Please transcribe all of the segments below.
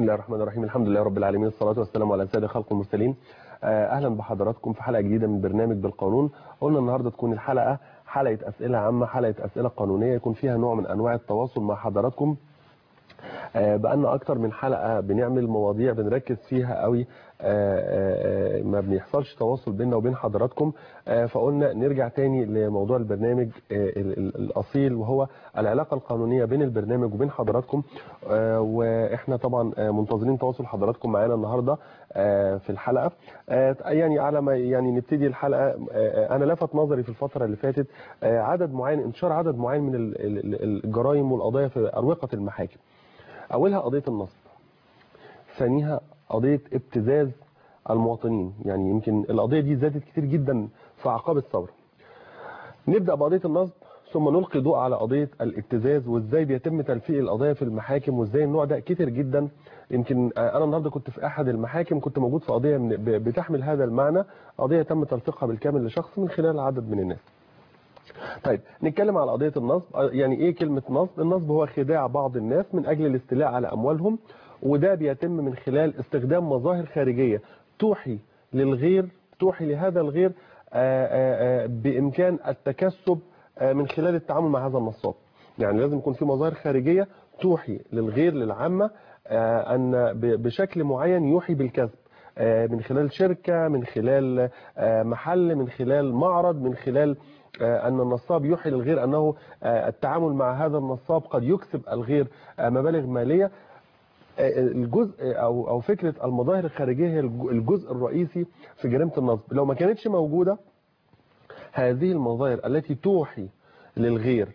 الله الرحمن الرحيم. الحمد لله رب العالمين، الصلاة والسلام على سيد خلق المرسلين. أهلا بحضراتكم في حلقة جديدة من برنامج بالقانون. قلنا النهاردة تكون الحلقة حلقة أسئلة عامة، حلقة أسئلة قانونية، يكون فيها نوع من أنواع التواصل مع حضراتكم. بقالنا أكتر من حلقة بنعمل مواضيع بنركز فيها قوي، ما بيحصلش تواصل بيننا وبين حضراتكم، فقلنا نرجع تاني لموضوع البرنامج الأصيل، وهو العلاقة القانونية بين البرنامج وبين حضراتكم. وإحنا طبعا منتظرين تواصل حضراتكم معانا النهاردة في الحلقة. يعني على ما يعني نبتدي الحلقة، أنا لفت نظري في الفترة اللي فاتت عدد معين، انتشار عدد معين من الجرائم والقضايا في أروقة المحاكم. أولها قضية النصب، ثانيها قضية ابتزاز المواطنين. يعني يمكن القضية دي زادت كتير جدا في أعقاب الثورة. نبدأ بقضية النصب، ثم نلقي ضوء على قضية الابتزاز وازاي بيتم تلفيق القضايا في المحاكم، وازاي النوع ده كتير جدا. يمكن أنا النهارده كنت في أحد المحاكم، كنت موجود في قضية بتحمل هذا المعنى، قضية تم تلفيقها بالكامل لشخص من خلال عدد من الناس. طيب نتكلم على قضية النصب. يعني ايه كلمة نصب؟ النصب هو خداع بعض الناس من اجل الاستيلاء على اموالهم، وده بيتم من خلال استخدام مظاهر خارجية توحي للغير، توحي لهذا الغير بامكان التكسب من خلال التعامل مع هذا النصاب. يعني لازم يكون في مظاهر خارجية توحي للغير، للعامة، ان بشكل معين يوحي بالكسب، من خلال شركة، من خلال محل، من خلال معرض، من خلال أن النصاب يوحي للغير أنه التعامل مع هذا النصاب قد يكسب الغير مبالغ مالية. الجزء أو فكرة المظاهر الخارجية هي الجزء الرئيسي في جريمة النصب. لو ما كانتش موجودة هذه المظاهر التي توحي للغير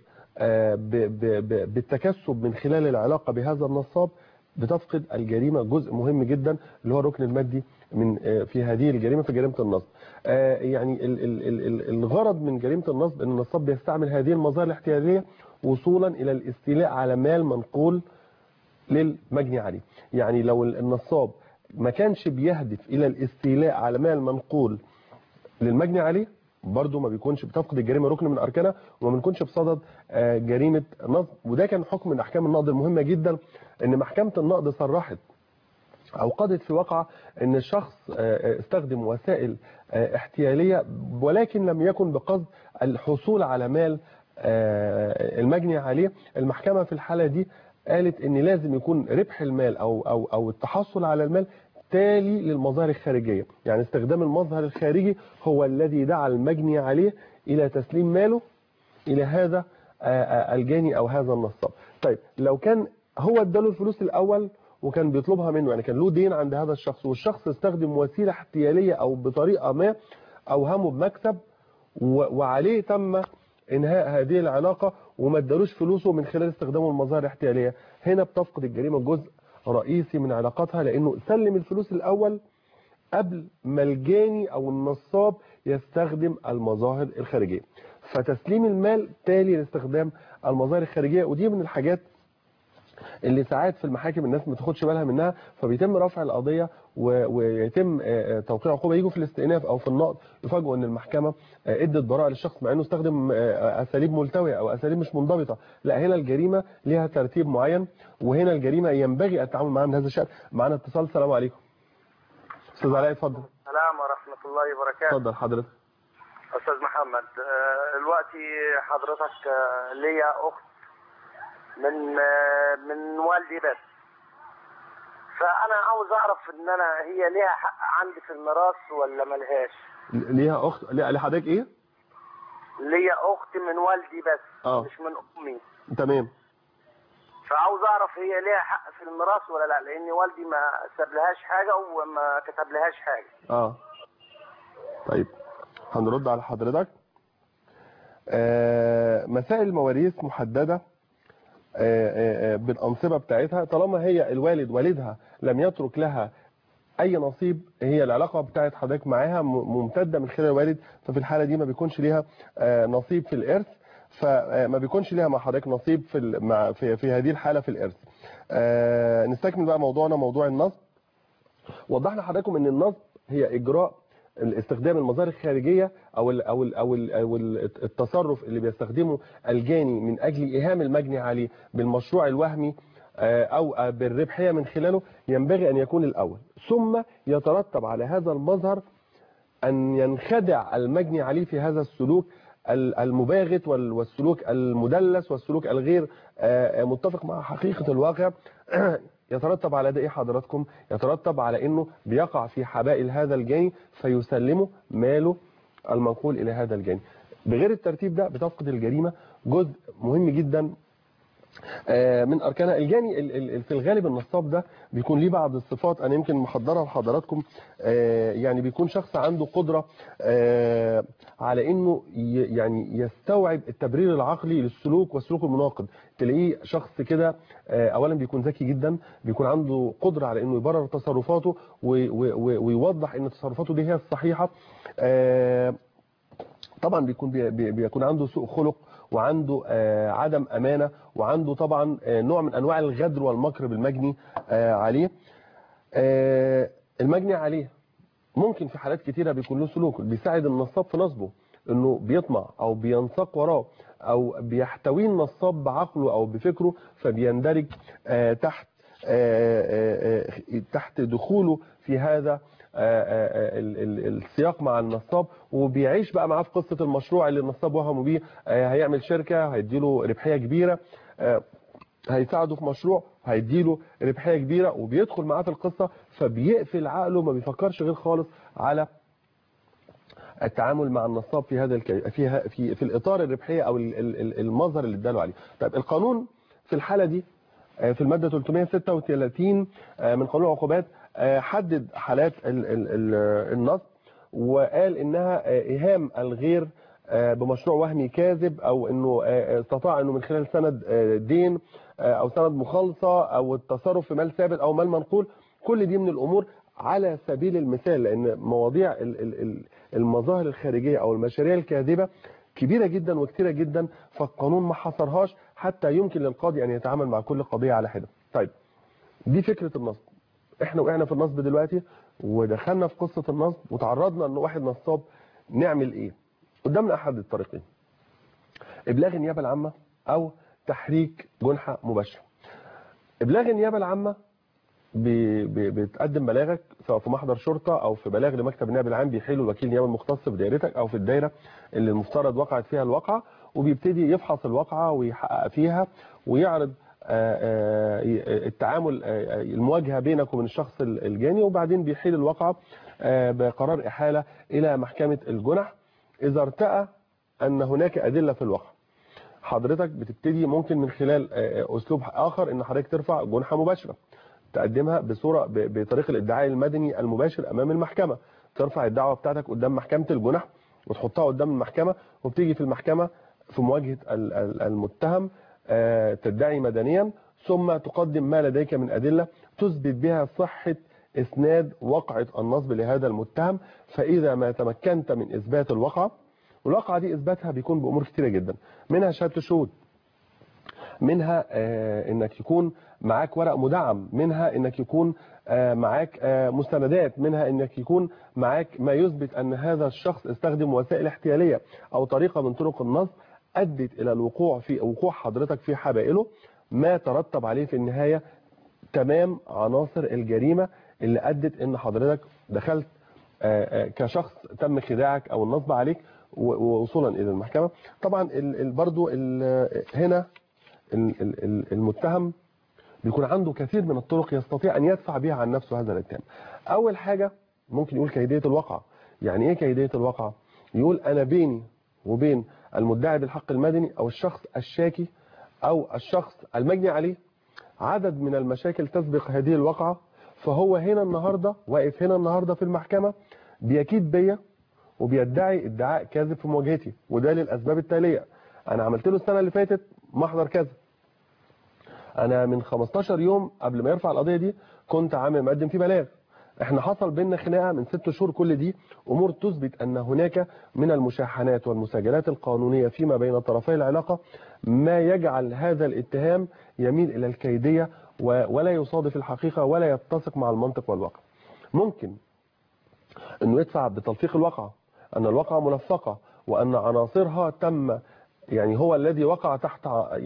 بالتكسب من خلال العلاقة بهذا النصاب، بتفقد الجريمة جزء مهم جدا اللي هو الركن المادي من في هذه الجريمة، في جريمة النصب. يعني الغرض من جريمة النصب ان النصاب بيستعمل هذه المظاهر الاحتيالية وصولا الى الاستيلاء على مال منقول للمجني عليه. يعني لو النصاب ما كانش بيهدف الى الاستيلاء على مال منقول للمجني عليه، برضه ما بيكونش، بتفقد الجريمه ركن من اركانها وما بنكونش بصدد جريمه نصب. وده كان حكم من احكام النقض المهمه جدا، ان محكمه النقض صرحت او قضت في واقعه ان الشخص استخدم وسائل احتياليه ولكن لم يكن بقصد الحصول على مال المجني عليه. المحكمه في الحاله دي قالت ان لازم يكون ربح المال او التحصل على المال تالي للمظاهر الخارجيه. يعني استخدام المظهر الخارجي هو الذي دعا المجني عليه الى تسليم ماله الى هذا الجاني او هذا النصاب. طيب لو كان هو اداله الفلوس الاول وكان بيطلبها منه، يعني كان له دين عند هذا الشخص والشخص استخدم وسيله احتياليه او بطريقه ما اوهمه بمكسب وعليه تم انهاء هذه العلاقه وما ادالوش فلوسه من خلال استخدامه المظاهر الاحتياليه، هنا بتفقد الجريمه جزء رئيسي من علاقتها، لانه سلم الفلوس الاول قبل ما الجاني او النصاب يستخدم المظاهر الخارجيه. فتسليم المال تالي لاستخدام المظاهر الخارجيه، ودي من الحاجات اللي ساعات في المحاكم الناس ما تاخدش بالها منها، فبيتم رفع القضيه ويتم توقيع عقوبه، يجوا في الاستئناف او في النقض يفاجئوا ان المحكمه ادت براءه للشخص مع انه استخدم اساليب ملتويه او اساليب مش منضبطه. لا، هنا الجريمه ليها ترتيب معين، وهنا الجريمه ينبغي التعامل معها من هذا الشأن. معانا اتصال. السلام عليكم. استاذ علاء اتفضل. السلام ورحمه الله وبركاته. اتفضل حضرتك. استاذ محمد، دلوقتي حضرتك ليا اخت من والدي بس، فانا عاوز اعرف ان هي ليها حق عندي في الميراث ولا ملهاش. ليها اخت لحضرتك ايه؟ ليا اخت من والدي بس مش من امي. تمام. فعاوز اعرف هي ليها حق في الميراث ولا لا، لان والدي ما سابلهاش حاجه وما كتبلهاش حاجه. طيب هنرد على حضرتك. مسائل المواريث محدده بالانصبه بتاعتها، طالما هي الوالد والدها لم يترك لها اي نصيب، هي العلاقه بتاعت حضرتك معاها ممتده من خلال الوالد، ففي الحاله دي ما بيكونش ليها نصيب في الارث، فما بيكونش ليها مع حضرتك نصيب في هذه الحاله في الارث. نستكمل بقى موضوعنا، موضوع النصب. وضحنا لحضراتكم ان النصب هي اجراء استخدام المظاهر الخارجيه او التصرف اللي بيستخدمه الجاني من اجل ايهام المجني عليه بالمشروع الوهمي أو بالربحية من خلاله ينبغي أن يكون الأول، ثم يترتب على هذا المظهر أن ينخدع المجني عليه في هذا السلوك المباغت والسلوك المدلس والسلوك الغير متفق مع حقيقة الواقع. يترتب على ده ايه حضراتكم؟ يترتب على انه بيقع في حبائل هذا الجاني فيسلمه ماله المنقول الى هذا الجاني. بغير الترتيب ده بتفقد الجريمة جزء مهم جدا من اركانها. الجاني في الغالب النصاب ده بيكون ليه بعض الصفات انا يمكن محضرها لحضراتكم. يعني بيكون شخص عنده قدرة على انه يعني يستوعب التبرير العقلي للسلوك والسلوك المناقض. تلاقيه شخص كده اولا بيكون ذكي جدا، بيكون عنده قدرة على انه يبرر تصرفاته ويوضح ان تصرفاته دي هي الصحيحة. طبعا بيكون عنده سوء خلق وعنده عدم أمانة وعنده طبعا نوع من أنواع الغدر والمكر بالمجني عليه. المجني عليه ممكن في حالات كتيرة بيكون له سلوك بيساعد النصاب في نصبه، انه بيطمع او بينساق وراه او بيحتويه النصاب بعقله او بفكره، فبيندرج تحت دخوله في هذا السياق مع النصاب، وبيعيش بقى معاه في قصة المشروع اللي النصاب وهمه بيه. هيعمل شركة هيديله ربحية كبيرة، هيساعده في مشروع هيديله ربحية كبيرة، وبيدخل معاه في القصة فبيقفل عقله ما بيفكرش غير خالص على التعامل مع النصاب في هذا في الإطار الربحية أو المظهر اللي اداله عليه. طيب القانون في الحالة دي في المادة 336 من قانون العقوبات حدد حالات النصب وقال انها ايهام الغير بمشروع وهمي كاذب، او انه استطاع انه من خلال سند دين او سند مخالصة او التصرف في مال ثابت او مال منقول. كل دي من الامور على سبيل المثال، لان مواضيع المظاهر الخارجية او المشاريع الكاذبة كبيرة جدا وكثيرة جدا، فالقانون ما حصرهاش حتى يمكن للقاضي ان يتعامل مع كل قضية على حدة. طيب دي فكرة النصب. احنا وقعنا في النصب دلوقتي ودخلنا في قصة النصب وتعرضنا ان واحد نصاب، نعمل ايه؟ قدامنا احد الطريقين: ابلاغ النيابة العامة او تحريك جنحة مباشرة. ابلاغ النيابة العامة بتقدم بلاغك سواء في محضر شرطة او في بلاغ لمكتب النائب العام بيحيله الوكيل النيابي المختص في دائرتك او في الدائرة اللي المفترض وقعت فيها الواقعة، وبيبتدي يفحص الواقعة ويحقق فيها ويعرض التعامل المواجهة بينك وبين الشخص الجاني، وبعدين بيحيل الواقعة بقرار إحالة إلى محكمة الجنح. إذا ارتأى أن هناك أدلة في الواقع، حضرتك بتبتدي ممكن من خلال أسلوب آخر إن حضرتك ترفع جنحة مباشرة تقدمها بطريق الادعاء المدني المباشر أمام المحكمة. ترفع الدعوة بتاعتك قدام محكمة الجنح وتحطها قدام المحكمة، وبتيجي في المحكمة في مواجهة المتهم تدعي مدنيا، ثم تقدم ما لديك من أدلة تثبت بها صحة إسناد وقعة النصب لهذا المتهم. فإذا ما تمكنت من إثبات الواقعة، والواقعة دي إثباتها بيكون بأمور كتيرة جدا، منها شهادة الشهود، منها إنك يكون معاك ورق مدعم، منها إنك يكون معاك مستندات، منها إنك يكون معاك ما يثبت أن هذا الشخص استخدم وسائل احتيالية أو طريقة من طرق النصب أدت إلى الوقوع في وقوع حضرتك في حبائله، ما ترتب عليه في النهاية تمام عناصر الجريمة اللي أدت إن حضرتك دخلت كشخص تم خداعك أو النصب عليك ووصولا إلى المحكمة. طبعا برضو هنا المتهم بيكون عنده كثير من الطرق يستطيع أن يدفع بها عن نفسه هذا الاتهام. أول حاجة ممكن يقول كيدية الواقعة. يعني إيه كيدية الواقعة؟ يقول أنا بيني وبين المدعي بالحق المدني أو الشخص الشاكي أو الشخص المجني عليه عدد من المشاكل تسبق هذه الواقعة، فهو هنا النهاردة واقف هنا النهاردة في المحكمة بيكيد بيا وبيدعي ادعاء كاذب في مواجهتي، وده للأسباب التالية: أنا عملت له السنة اللي فاتت محضر كذا، أنا من 15 يوم قبل ما يرفع القضية دي كنت عامل مقدم فيه بلاغ، احنا حصل بيننا خناقه من 6 شهور. كل دي امور تثبت ان هناك من المشاحنات والمساجلات القانونيه فيما بين طرفي العلاقه ما يجعل هذا الاتهام يميل الى الكيديه ولا يصادف الحقيقه ولا يتسق مع المنطق والواقع. ممكن انه يدفع بتلفيق الواقعه، ان الواقعه ملفقه وان عناصرها تم يعني هو الذي وقع تحت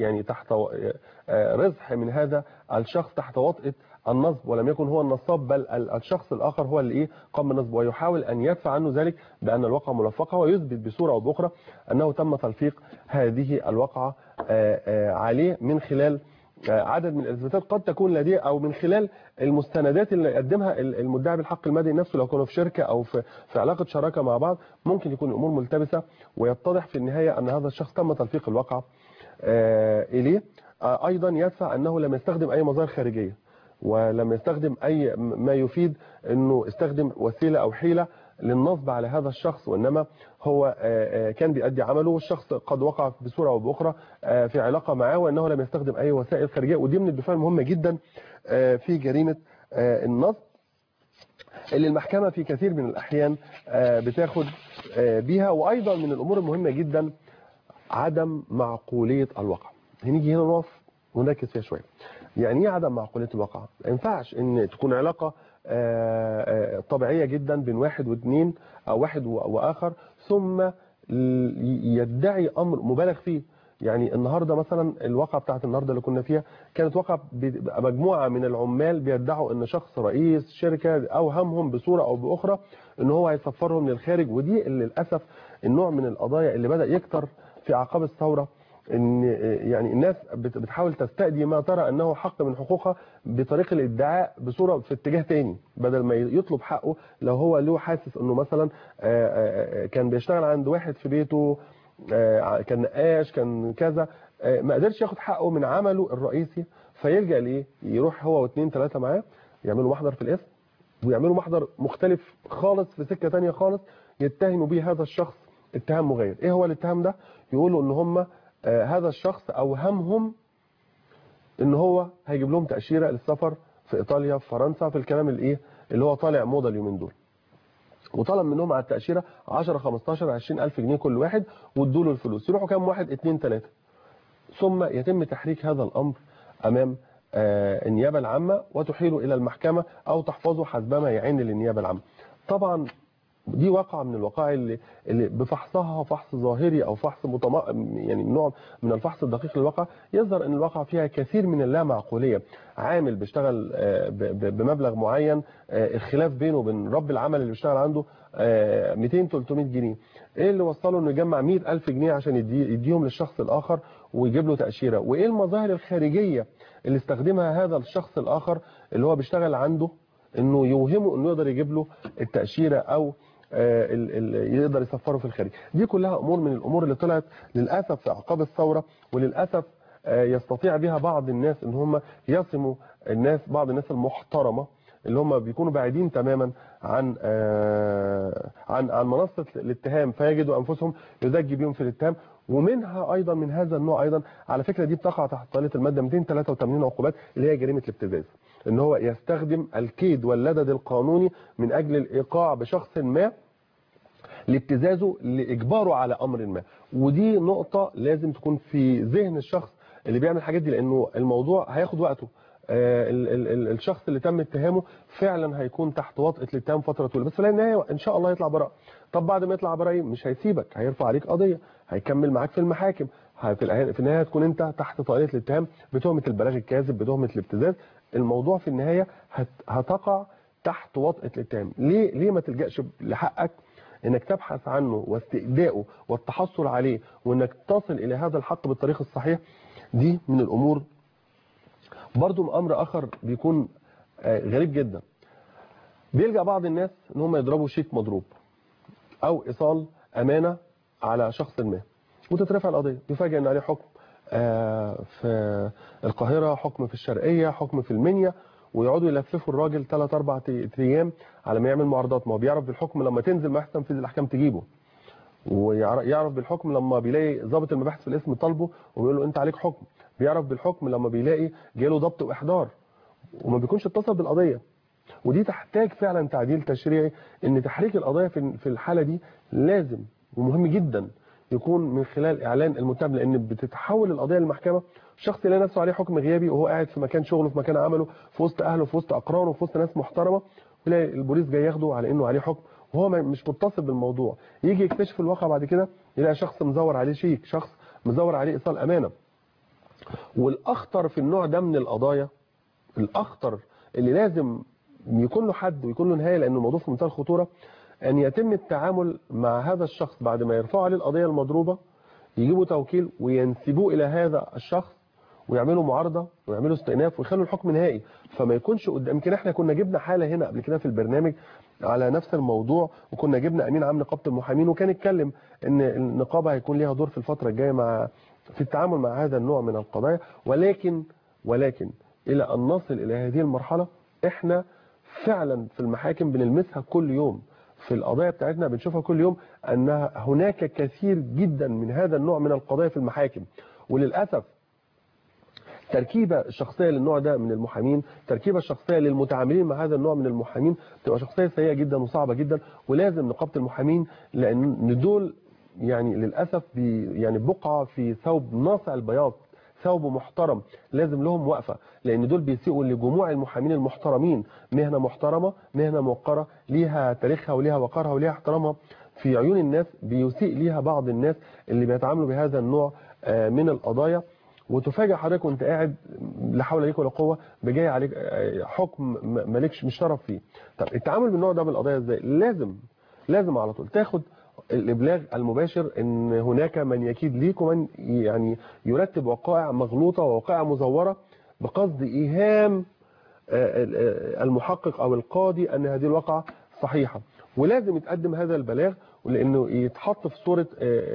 رزح من هذا الشخص، تحت وطئة النصب، ولم يكن هو النصاب، بل الشخص الآخر هو اللي قام بالنصب، ويحاول أن يدفع عنه ذلك بأن الواقعة ملفقة، ويثبت بصورة أو بأخرى أنه تم تلفيق هذه الواقعة عليه من خلال عدد من الإثباتات قد تكون لديه، أو من خلال المستندات اللي يقدمها المدعي بالحق المدني نفسه، لو كانوا في شركة أو في علاقة شراكة مع بعض. ممكن يكون الأمور ملتبسة، ويتضح في النهاية أن هذا الشخص تم تلفيق الواقعة إليه. أيضا يدفع أنه لم يستخدم أي مظاهر خارجية، ولم يستخدم أي ما يفيد أنه استخدم وسيلة أو حيلة للنصب على هذا الشخص، وإنما هو كان بيأدي عمله، والشخص قد وقع بصورة أو بأخرى في علاقة معاه، وأنه لم يستخدم أي وسائل خارجية. ودي من الدفاع المهمة جدا في جريمة النصب، اللي المحكمة في كثير من الأحيان بتاخد بيها. وأيضا من الأمور المهمة جدا عدم معقولية الواقع. هنيجي هنا نقف ونركز فيها شوية. يعني ايه عدم معقولية الواقع؟ ما ينفعش ان تكون علاقة طبيعية جدا بين واحد واثنين او واحد واخر، ثم يدعي امر مبالغ فيه. يعني النهارده مثلا الواقعة بتاعت النهارده اللي كنا فيها كانت واقعة مجموعة من العمال بيدعوا ان شخص رئيس شركة اوهمهم بصورة او باخرى ان هو هيسفرهم للخارج. ودي اللي للاسف النوع من القضايا اللي بدأ يكتر في اعقاب الثورة، ان يعني الناس بتحاول تستأدي ما ترى انه حق من حقوقها بطريق الادعاء بصوره في اتجاه تاني، بدل ما يطلب حقه. لو هو له حاسس انه مثلا كان بيشتغل عند واحد في بيته، كان نقاش، كان كذا، ما قدرش ياخد حقه من عمله الرئيسي، فيلجأ لايه؟ يروح هو واثنين ثلاثه معاه يعملوا محضر في الاسم، ويعملوا محضر مختلف خالص في سكه ثانيه خالص، يتهموا بيه هذا الشخص اتهام مغاير. ايه هو الاتهام ده؟ يقولوا ان هم هذا الشخص اوهمهم ان هو هيجيب لهم تأشيرة للسفر في ايطاليا، في فرنسا، في الكلام اللي هو طالع موضة اليومين دول، وطلب منهم على التأشيرة 10 15 20 الف جنيه كل واحد، وادوا له الفلوس. يروحوا كام واحد؟ 2 3، ثم يتم تحريك هذا الامر امام النيابة العامة، وتحيله الى المحكمة او تحفظه حسبما يعين للنيابة العامة. طبعا دي واقعة من الوقائع اللي بفحصها فحص ظاهري او فحص يعني نوع من الفحص الدقيق للواقع، يظهر ان الواقع فيها كثير من اللامعقولية. عامل بيشتغل بمبلغ معين، الخلاف بينه وبين رب العمل اللي بيشتغل عنده 200 300 جنيه، ايه اللي وصله انه يجمع 100,000 جنيه عشان يديهم للشخص الاخر ويجيب له تأشيرة؟ وايه المظاهر الخارجية اللي استخدمها هذا الشخص الاخر اللي هو بيشتغل عنده انه يوهمه انه يقدر يجيب له التأشيرة او يقدر يسفره في الخارج؟ دي كلها امور من الامور اللي طلعت للاسف في اعقاب الثوره، وللاسف يستطيع بها بعض الناس ان هم يصموا بعض الناس المحترمه اللي هم بيكونوا بعيدين تماما عن منصه الاتهام، فيجدوا انفسهم يزكي بيهم في الاتهام. ومنها ايضا من هذا النوع ايضا، على فكره دي بتقع تحت طائله الماده 283 عقوبات، اللي هي جريمه الابتزاز، ان هو يستخدم الكيد واللدد القانوني من اجل الايقاع بشخص ما لابتزازه، لاجباره على امر ما. ودي نقطه لازم تكون في ذهن الشخص اللي بيعمل الحاجات دي، لانه الموضوع هياخد وقته. الشخص اللي تم اتهامه فعلا هيكون تحت وطأة الاتهام فتره طويله، بس في النهايه ان شاء الله يطلع براء. طب بعد ما يطلع براء مش هيسيبك، هيرفع عليك قضيه، هيكمل معاك في المحاكم، في النهايه هتكون انت تحت طائله الاتهام بتهمه البلاغ الكاذب، بتهمه الابتزاز. الموضوع في النهايه هتقع تحت وطأة الاتهام. ليه ما تلجأش لحقك انك تبحث عنه واستئدائه والتحصل عليه، وانك تصل الى هذا الحق بالطريق الصحيح؟ دي من الامور. برضو امر اخر بيكون غريب جدا، بيلجأ بعض الناس ان هم يضربوا شيك مضروب او ايصال امانه على شخص ما، وتترفع القضيه، يفاجئ ان عليه حكم في القاهره، حكم في الشرقيه، حكم في المنيا، ويقعدوا يلففوا الراجل 3 4 ايام على ما يعمل معارضات. ما هو بيعرف بالحكم لما تنزل محكمه تنفيذ الاحكام تجيبه، ويعرف بالحكم لما بيلاقي ضابط المباحث في الاسم طالبه وبيقول له انت عليك حكم، بيعرف بالحكم لما بيلاقي جاله ضبط واحضار وما بيكونش اتصل بالقضيه. ودي تحتاج فعلا تعديل تشريعي، ان تحريك القضايا في الحاله دي لازم ومهم جدا يكون من خلال اعلان المتهم، لان بتتحول القضيه للمحكمه، الشخص يلاقي نفسه عليه حكم غيابي وهو قاعد في مكان شغله، في مكان عمله، في وسط اهله، في وسط اقرانه، في وسط ناس محترمه، ويلاقي البوليس جاي ياخده على انه عليه حكم وهو مش متصل بالموضوع. يجي يكتشف الواقع بعد كده، يلاقي شخص مزور عليه شيك، شخص مزور عليه ايصال امانه. والاخطر في النوع ده من القضايا، الاخطر اللي لازم يكون له حد ويكون له نهايه، لان الموضوع في منتهى الخطوره، ان يتم التعامل مع هذا الشخص بعد ما يرفعوا عليه القضيه المضروبه، يجيبوا توكيل وينسبوه الى هذا الشخص ويعملوا معارضه ويعملوا استئناف ويخلوا الحكم نهائي، فما يكونش قدام. يمكن احنا كنا جبنا حاله هنا قبل كده في البرنامج على نفس الموضوع، وكنا جبنا امين عام نقابه المحامين وكان اتكلم ان النقابه هيكون ليها دور في الفتره الجايه في التعامل مع هذا النوع من القضايا. ولكن الى ان نصل الى هذه المرحله، احنا فعلا في المحاكم بنلمسها كل يوم، في القضايا بتاعتنا بنشوفها كل يوم، انها هناك كثير جدا من هذا النوع من القضايا في المحاكم. وللاسف تركيبة الشخصية للنوع ده من المحامين، تركيبة الشخصية للمتعاملين مع هذا النوع من المحامين بتبقى شخصية سيئة جدا وصعبة جدا. ولازم نقابة المحامين، لأن دول يعني للأسف يعني بقعة في ثوب ناصع البياض، ثوب محترم، لازم لهم وقفة، لأن دول بيسيئوا لجموع المحامين المحترمين. مهنة محترمة، مهنة موقرة، ليها تاريخها وليها وقارها وليها احترامها في عيون الناس، بيسيء ليها بعض الناس اللي بيتعاملوا بهذا النوع من القضايا. وتفاجئ حضرتك وانت قاعد لا حول لك ولا قوه بجاي عليك حكم مالكش مش طرف فيه. طب التعامل بالنوع ده بالقضايا ازاي؟ لازم على طول تاخد الابلاغ المباشر ان هناك من يكيد ليك ومن يعني يرتب وقائع مغلوطه ووقائع مزوره بقصد ايهام المحقق او القاضي ان هذه الواقعه صحيحه. ولازم يتقدم هذا البلاغ، ولانه يتحط في صوره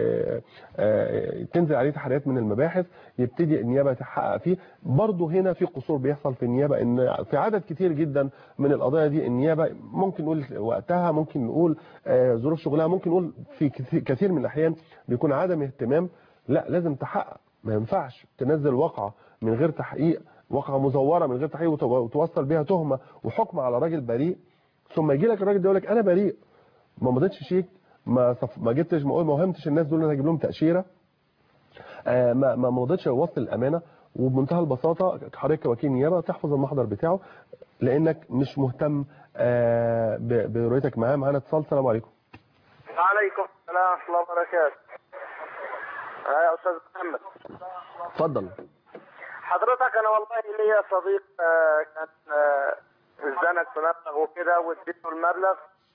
تنزل عليه تحريات من المباحث، يبتدي النيابه تحقق فيه. برضه هنا في قصور بيحصل في النيابه، ان في عدد كتير جدا من القضايا دي النيابه ممكن نقول وقتها، ممكن نقول ظروف شغلها، ممكن نقول في كثير من الاحيان بيكون عدم اهتمام. لا، لازم تحقق، ما ينفعش تنزل واقعه من غير تحقيق، واقعه مزوره من غير تحقيق وتوصل بيها تهمه وحكم على راجل بريء، ثم يجي لك الراجل ده يقول لك انا بريء، ما مضيتش شيك، ما جبتش، ما وهمتش الناس دول انا هجيب لهم تاشيره، ما مضيتش وصل الامانه. وبمنتهى البساطه حضرتك كوكيل نيابه تحفظ المحضر بتاعه لانك مش مهتم برؤيتك معاه. معانا اتصال. السلام عليكم. وعليكم السلام ورحمه الله وبركاته. يا استاذ محمد. اتفضل. حضرتك انا والله ليا صديق كان اتزنق في مبلغ وكده واديته المبلغ،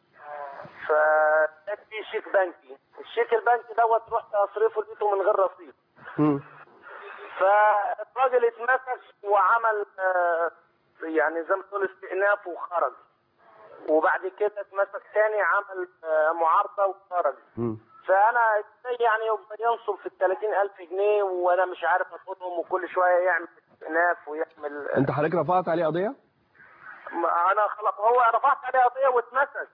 فجاب فيه شيك بنكي، الشيك البنكي دوت رحت اصرفه لقيته من غير رصيد. فالراجل اتمسك وعمل يعني زي ما تقول استئناف وخرج، وبعد كده اتمسك تاني عمل معارضه وخرج. فانا يعني ينصب في ال 30,000 جنيه وانا مش عارف اخدهم، وكل شويه يعمل استئناف ويعمل. انت حضرتك رفعت عليه قضيه؟ انا هو رفعت عليه قضيه واتمسك.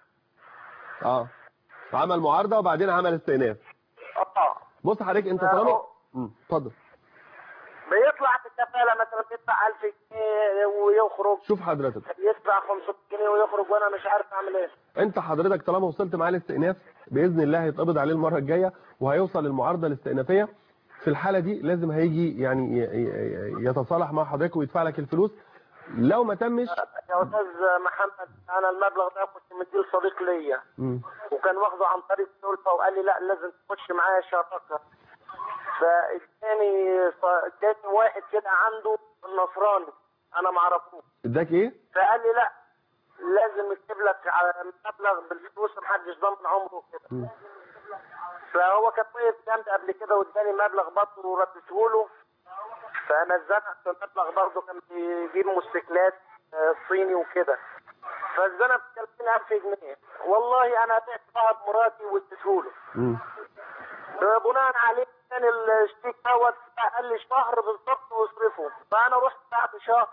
عمل معارضه وبعدين عمل استئناف. بص حضرتك انت طالما اتفضل. بيطلع في الكفاله مثلا بيدفع 1000 جنيه ويخرج. شوف حضرتك يدفع 500 جنيه ويخرج وانا مش عارف اعمل ايه. انت حضرتك طالما وصلت معاه الاستئناف باذن الله هيتقبض عليه المره الجايه وهيوصل للمعارضه الاستئنافيه. في الحاله دي لازم هيجي يعني يتصالح مع حضرتك ويدفع لك الفلوس. لو ما تمش يا استاذ محمد، انا المبلغ ده كنت مديه لصديق ليا وكان واخده عن طريق السلطه وقال لي لا لازم تخش معايا شراكه. فاداني واحد كده عنده النصراني انا ما اعرفوش. اداك ايه؟ فقال لي لا لازم يكتب لك على مبلغ بالفلوس محدش ضامن عمره كده. فهو كان طيب جنبي قبل كده واداني مبلغ برضه وردته له. فانا اتزنقت في المبلغ برضه، كان بيجيب موتوسيكلات صيني وكده، فاتزنق ب 30,000 جنيه. والله انا بعت ذهب مراتي واديته له. بناء عليه كان الشيك دوت قال لي شهر بالظبط واصرفه، فانا رحت بعد شهر.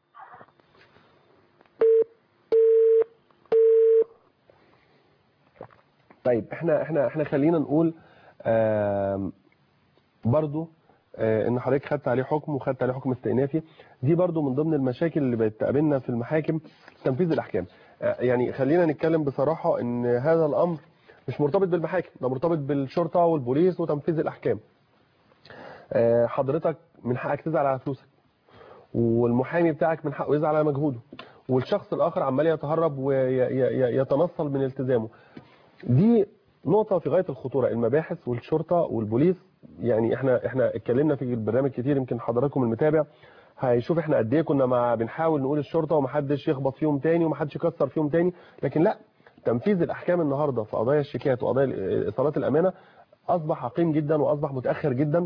طيب احنا خلينا نقول برضو ان حضرتك خدت عليه حكم وخدت عليه حكم استئنافي. دي برضو من ضمن المشاكل اللي بتقابلنا في المحاكم تنفيذ الاحكام. يعني خلينا نتكلم بصراحه ان هذا الامر مش مرتبط بالمحاكم، ده مرتبط بالشرطه والبوليس وتنفيذ الاحكام. حضرتك من حقك تزعل على فلوسك، والمحامي بتاعك من حقه يزعل على مجهوده، والشخص الاخر عمال يتهرب ويتنصل من التزامه. دي نقطة في غاية الخطورة. المباحث والشرطة والبوليس يعني احنا اتكلمنا في البرنامج كتير، يمكن حضراتكم المتابع هيشوف احنا قد ايه كنا بنحاول نقول الشرطه ومحدش يخبط فيهم تاني ومحدش يكسر فيهم تاني، لكن لا، تنفيذ الاحكام النهارده في قضايا الشيكات وقضايا ايصالات الامانه اصبح عقيم جدا واصبح متاخر جدا.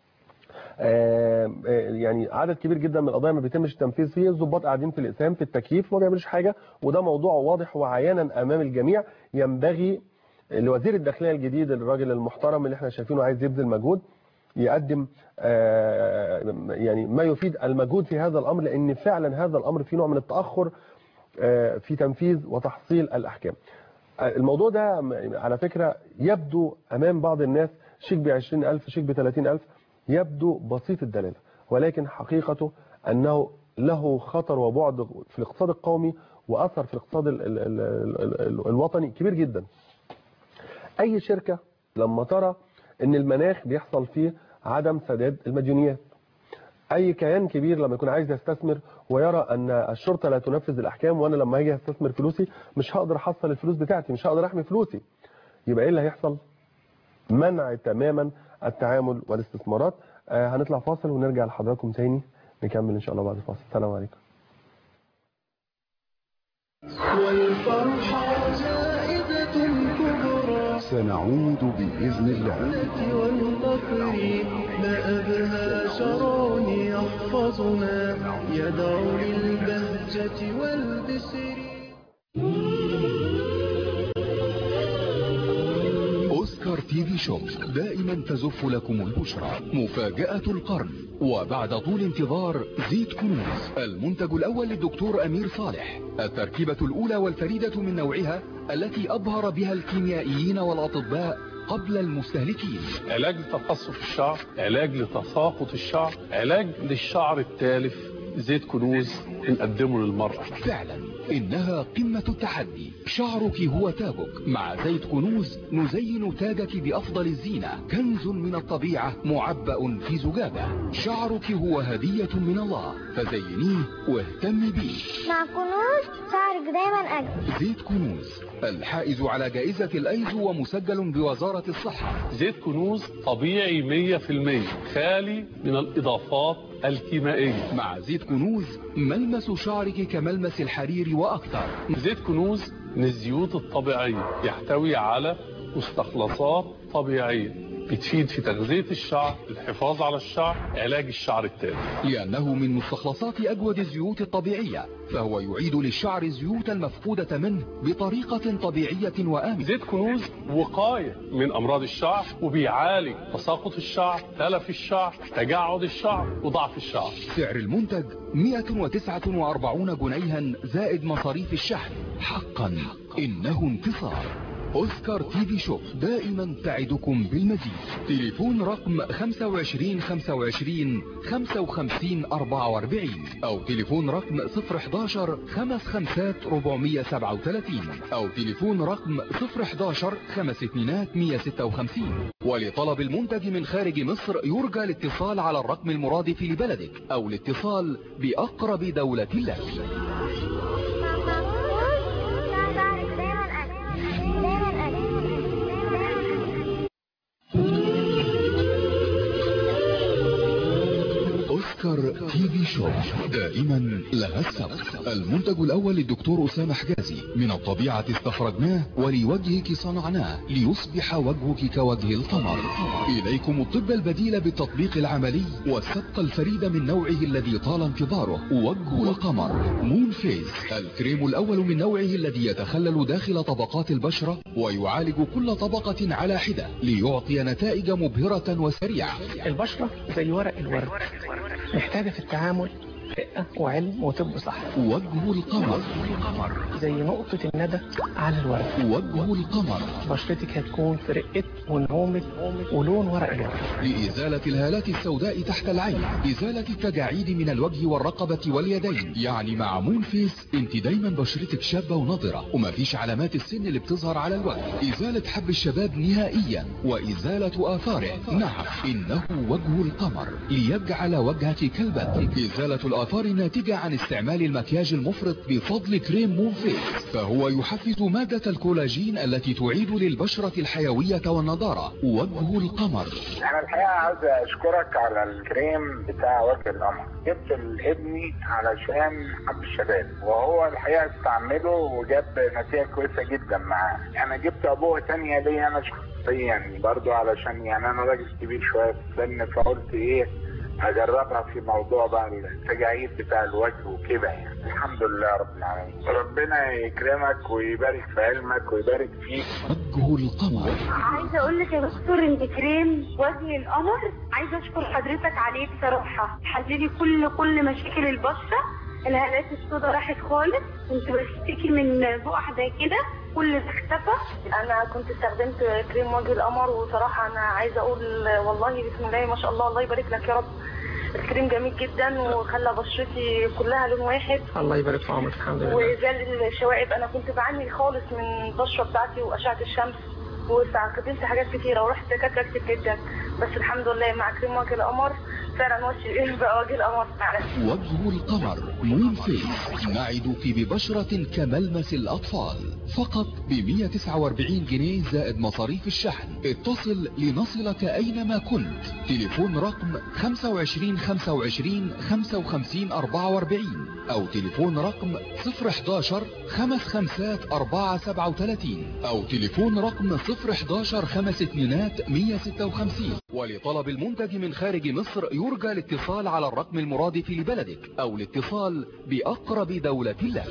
يعني عدد كبير جدا من القضايا ما بيتمش التنفيذ فيه، الضباط قاعدين في الاقسام في التكييف ما بيعملوش حاجه، وده موضوع واضح وعيانا امام الجميع. ينبغي لوزير الداخليه الجديد الراجل المحترم اللي احنا شايفينه عايز يبذل مجهود يقدم يعني ما يفيد المجهود في هذا الامر، لان فعلا هذا الامر فيه نوع من التاخر في تنفيذ وتحصيل الاحكام. الموضوع ده على فكره يبدو امام بعض الناس شيك ب20,000 شيك ب30,000 يبدو بسيط الدلاله، ولكن حقيقته انه له خطر وبعد في الاقتصاد القومي واثر في الاقتصاد الوطني كبير جدا. اي شركه لما ترى ان المناخ بيحصل فيه عدم سداد المديونيات، اي كيان كبير لما يكون عايز يستثمر ويرى ان الشرطه لا تنفذ الاحكام، وانا لما اجي استثمر فلوسي مش هقدر احصل الفلوس بتاعتي، مش هقدر احمي فلوسي، يبقى ايه اللي هيحصل؟ منع تماما التعامل والاستثمارات. هنطلع فاصل ونرجع لحضراتكم تاني نكمل ان شاء الله بعد الفاصل. السلام عليكم. والفرحة جائزة كبرى سنعود بإذن الله. والفقر ما أبهى شرون يحفظنا يدعو للبهجة والبسر. أوسكار تي في شوب دائما تزف لكم البشرى. مفاجأة القرن، وبعد طول انتظار زيت كنوز، المنتج الأول للدكتور أمير صالح، التركيبة الأولى والفريدة من نوعها التي أبهر بها الكيميائيين والأطباء قبل المستهلكين. علاج لتقصف الشعر، علاج لتساقط الشعر، علاج للشعر التالف. زيت كنوز نقدمه للمرأة. فعلا إنها قمة التحدي. شعرك هو تاجك، مع زيت كنوز نزين تاجك بأفضل الزينة. كنز من الطبيعة معبأ في زجاجة. شعرك هو هدية من الله، فزينيه واهتمي بيه. مع كنوز شعرك دايما أجمل. زيت كنوز الحائز على جائزة الأيزو ومسجل بوزارة الصحة. زيت كنوز طبيعي 100%، خالي من الإضافات الكيميائية. مع زيت كنوز ملمس شعرك كملمس الحرير وأكثر. زيت كنوز من الزيوت الطبيعية، يحتوي على مستخلصات طبيعية بتفيد في تغذية الشعر، الحفاظ على الشعر، علاج الشعر التالف. لأنه من مستخلصات أجود الزيوت الطبيعية، فهو يعيد للشعر الزيوت المفقودة منه بطريقة طبيعية وآمنة. زيت كنوز وقاية من أمراض الشعر، وبيعالج تساقط الشعر، تلف الشعر، تجعد الشعر، وضعف الشعر. سعر المنتج 149 جنيها زائد مصاريف الشحن. حقا إنه انتصار. أوسكار تي في شوب دائما تعدكم بالمزيد. تليفون رقم 25 25 55 44 أو تليفون رقم 011 55 437 أو تليفون رقم 011 52 156. ولطلب المنتج من خارج مصر يرجى الاتصال على الرقم المرادف لبلدك أو الاتصال بأقرب دولة لك. أوسكار تي في شوب دائما لها السبق. المنتج الأول للدكتور أسامة حجازي، من الطبيعة استخرجناه ولوجهك صنعناه ليصبح وجهك كوجه القمر. إليكم الطب البديل بالتطبيق العملي والسبق الفريد من نوعه الذي طال انتظاره. وجه القمر مون فيس، الكريم الأول من نوعه الذي يتخلل داخل طبقات البشرة ويعالج كل طبقة على حدة ليعطي نتائج مبهرة وسريعة. البشرة زي ورق الورد، محتاجة في التعامل رقة وعلم وطب صح. وجه القمر زي نقطة الندى على الورد. وجه القمر بشرتك هتكون في رقة ونعومة ولون ورق الورد. لإزالة الهالات السوداء تحت العين، إزالة التجاعيد من الوجه والرقبة واليدين. يعني مع مون فيس انت دايما بشرتك شابة ونضرة ومفيش علامات السن اللي بتظهر على الوجه. إزالة حب الشباب نهائيا وإزالة آثاره. نعم إنه وجه القمر ليجعل وجهك كالبدر. إزالة الآثار الناتجة عن استعمال المكياج المفرط بفضل كريم مون فيس، فهو يحفز مادة الكولاجين التي تعيد للبشرة الحيوية والنضارة. وجه القمر. أنا الحقيقة عايز أشكرك على الكريم بتاع وجه القمر. جبت لابني علشان حب الشباب، وهو الحقيقة استعمله وجاب نتيجة كويسة جدا معاه. أنا جبت أبوه تانية ليا أنا شخصيا برضو، علشان يعني أنا راجل كبير شوية في السن، فقلت إيه اجربها في موضوع بقى التجاعيد بتاع الوجه وكده يعني. الحمد لله رب العالمين. ربنا يكرمك ويبارك في علمك ويبارك فيك. وجه القمر. عايزه اقول لك يا دكتور ان كريم وجه القمر عايزه اشكر حضرتك عليه بصراحه، حللي كل مشاكل البشره، الهالات السوداء راحت خالص، كنت بشتكي من بقع زي كده كل ده اختفى. انا كنت استخدمت كريم وجه القمر، وصراحه انا عايزه اقول والله بسم الله ما شاء الله، الله يبارك لك يا رب. الكريم جميل جدا وخلى بشرتي كلها لون واحد. الله يبارك في عمرك. الحمد لله. وزال الشوائب، انا كنت بعاني خالص من البشره بتاعتي واشعه الشمس، واستخدمت حاجات كتيره ورحت دكاتره كتير جدا، بس الحمد لله مع كريم وجه القمر فعلا وجه بقى وجه القمر فعلا. وجه القمر مون فيس، نعدك ببشرة كملمس الأطفال، فقط ب 149 جنيه زائد مصاريف الشحن. اتصل لنصلك أينما كنت. تليفون رقم 25 25 55 44 أو تليفون رقم 011 55 437 أو تليفون رقم 011 52 156. ولطلب المنتج من خارج مصر يرجى الاتصال على الرقم المرادف لبلدك أو الاتصال بأقرب دولة لك.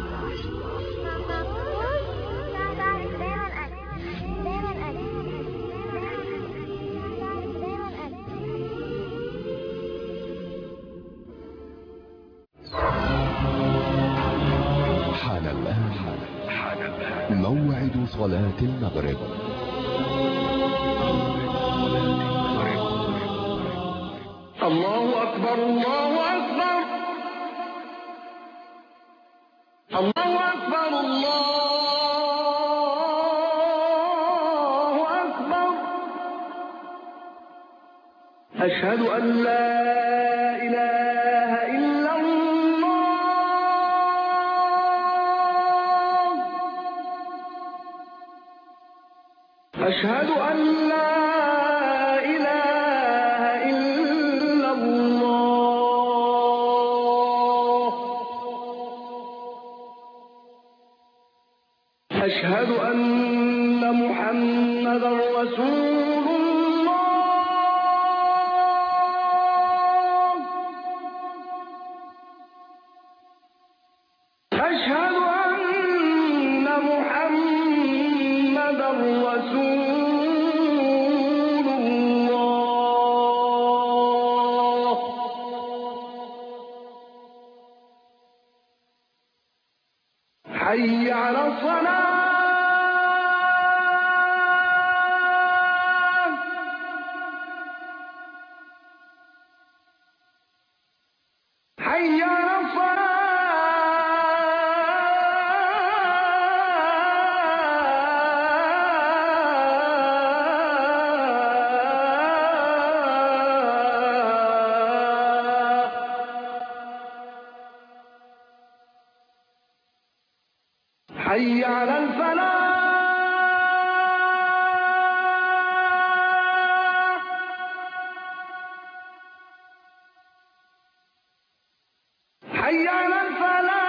حان الآن موعد صلاة المغرب. الله أكبر الله أكبر الله أكبر الله أكبر. أشهد أن لا إله إلا الله. أشهد أن لا أشهد أن محمدا رسول الله. أشهد أن محمدا رسول الله. حي على الصلاة. حي على الصلاة. حي على الفلاح. حي على الفلاح.